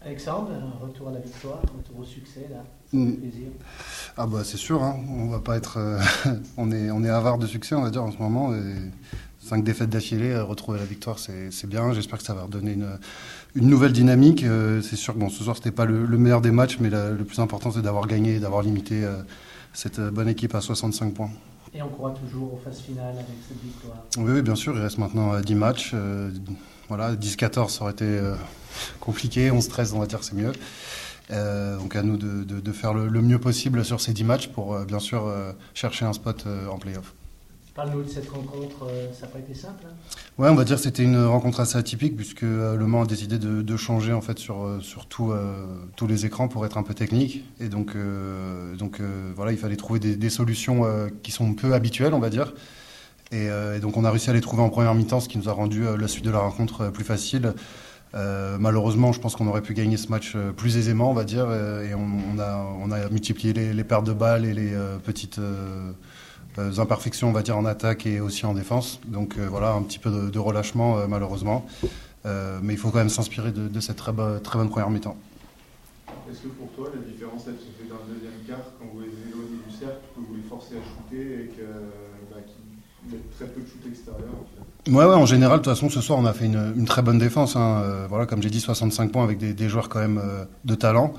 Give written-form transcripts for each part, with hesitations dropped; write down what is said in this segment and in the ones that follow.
Alexandre, un retour à la victoire, un retour au succès, là, ça fait plaisir. Ah bah c'est sûr, hein. On va pas être, on est avare de succès, on va dire en ce moment. Et 5 défaites d'affilée, retrouver la victoire, c'est bien. J'espère que ça va redonner une nouvelle dynamique. C'est sûr que bon, ce soir c'était pas le meilleur des matchs, mais le plus important c'est d'avoir gagné, et d'avoir limité cette bonne équipe à 65 points. Et on croit toujours aux phases finales avec cette victoire. Oui, bien sûr, il reste maintenant 10 matchs. Voilà, 10-14 ça aurait été compliqué, 11-13 on va dire c'est mieux. Donc à nous de faire le mieux possible sur ces 10 matchs pour bien sûr chercher un spot en play-off. Parle-nous de cette rencontre, ça n'a pas été simple, hein? Ouais, on va dire que c'était une rencontre assez atypique puisque Le Mans a décidé de changer en fait sur tous les écrans pour être un peu technique. Et donc voilà, il fallait trouver des solutions qui sont peu habituelles, on va dire. Et donc on a réussi à les trouver en première mi-temps, ce qui nous a rendu la suite de la rencontre plus facile. Malheureusement, je pense qu'on aurait pu gagner ce match plus aisément, on va dire. Et on a multiplié les pertes de balles et les petites imperfections, on va dire, en attaque et aussi en défense. Donc voilà, un petit peu de relâchement, malheureusement. Mais il faut quand même s'inspirer de cette très bonne première mi-temps. Est-ce que pour toi, la différence, elle se fait dans le deuxième quart, quand vous les éloignez du cercle, que vous les forcez à shooter et qu'il y a très peu de shoot extérieur en fait? Ouais, en général, de toute façon, ce soir, on a fait une très bonne défense. Hein. Voilà, comme j'ai dit, 65 points avec des joueurs quand même de talent.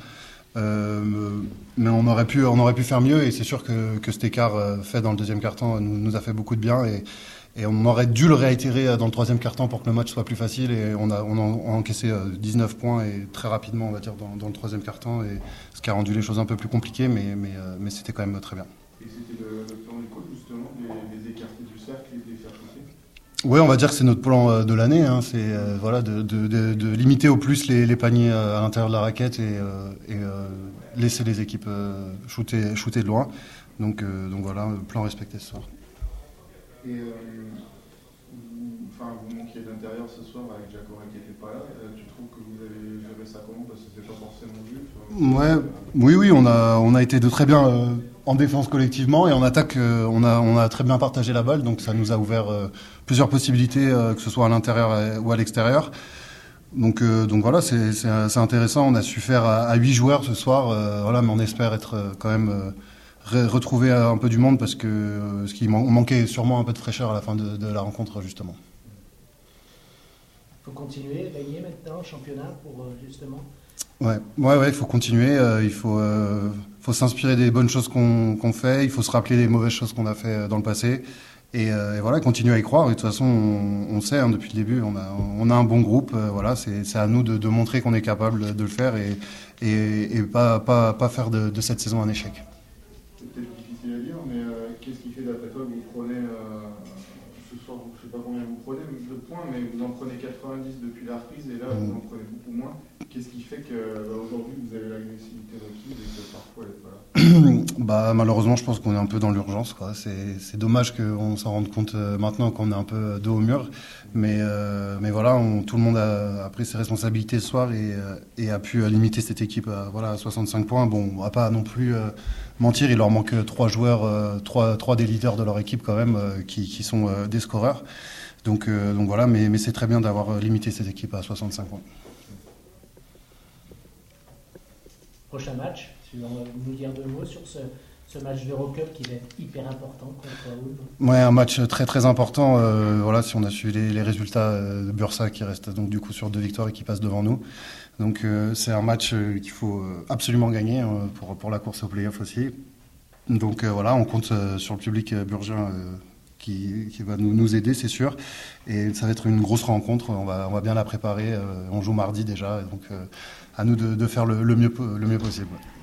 Mais on aurait pu faire mieux et c'est sûr que cet écart fait dans le deuxième quart-temps nous a fait beaucoup de bien et on aurait dû le réitérer dans le troisième quart-temps pour que le match soit plus facile et on a encaissé 19 points et très rapidement, on va dire, dans le troisième quart-temps, et ce qui a rendu les choses un peu plus compliquées, mais c'était quand même très bien. Et c'était le plan du coach justement, les écarter du cercle et les faire shooter? Oui, on va dire que c'est notre plan de l'année. Hein. C'est voilà, de limiter au plus les paniers à l'intérieur de la raquette et laisser les équipes shooter de loin. Donc voilà, le plan respecté ce soir. Et vous manquiez d'intérieur ce soir avec Jacora qui n'était pas là. Tu trouves que vous avez géré ça comment? Parce que c'était pas forcément vu. Oui, on a été de très bien en défense collectivement et en attaque, on a très bien partagé la balle, donc ça nous a ouvert plusieurs possibilités, que ce soit à l'intérieur ou à l'extérieur. Donc voilà, c'est intéressant. On a su faire à 8 joueurs ce soir, voilà, mais on espère être quand même retrouver un peu du monde parce que on manquait sûrement un peu de fraîcheur à la fin de la rencontre justement. Il faut continuer, gagner maintenant le championnat pour justement. Ouais, il faut continuer. Il faut s'inspirer des bonnes choses qu'on fait. Il faut se rappeler des mauvaises choses qu'on a fait dans le passé. Et voilà, continuer à y croire. Et de toute façon, on sait, hein, depuis le début, on a un bon groupe. Voilà, c'est à nous de montrer qu'on est capable de le faire et pas faire de cette saison un échec. C'est peut-être difficile à dire, mais qu'est-ce qui fait d'après toi que vous prenez ce soir, je ne sais pas combien vous prenez de points, mais vous en prenez 90 depuis la reprise et là vous en prenez beaucoup moins. Qu'est-ce qui fait qu'aujourd'hui vous avez l'agressivité requise et que parfois elle n'est pas là? Malheureusement, je pense qu'on est un peu dans l'urgence, quoi. C'est dommage qu'on s'en rende compte maintenant qu'on est un peu dos au mur. Mais voilà, tout le monde a pris ses responsabilités ce soir et a pu limiter cette équipe à 65 points. Bon, on ne va pas non plus mentir, il leur manque 3 joueurs, 3 des leaders de leur équipe quand même, qui sont des scoreurs. Donc voilà, mais c'est très bien d'avoir limité cette équipe à 65 points. Prochain match, tu vas nous dire 2 mots sur ce match d'Eurocup qui va être hyper important contre Ulm. Ouais, un match très très important. Voilà, si on a suivi les résultats de Bursa qui reste donc du coup sur 2 victoires et qui passe devant nous. Donc c'est un match qu'il faut absolument gagner pour la course au play-off aussi. Donc voilà, on compte sur le public burgien qui va nous aider, c'est sûr. Et ça va être une grosse rencontre. On va bien la préparer. On joue mardi déjà, donc à nous de faire le mieux possible.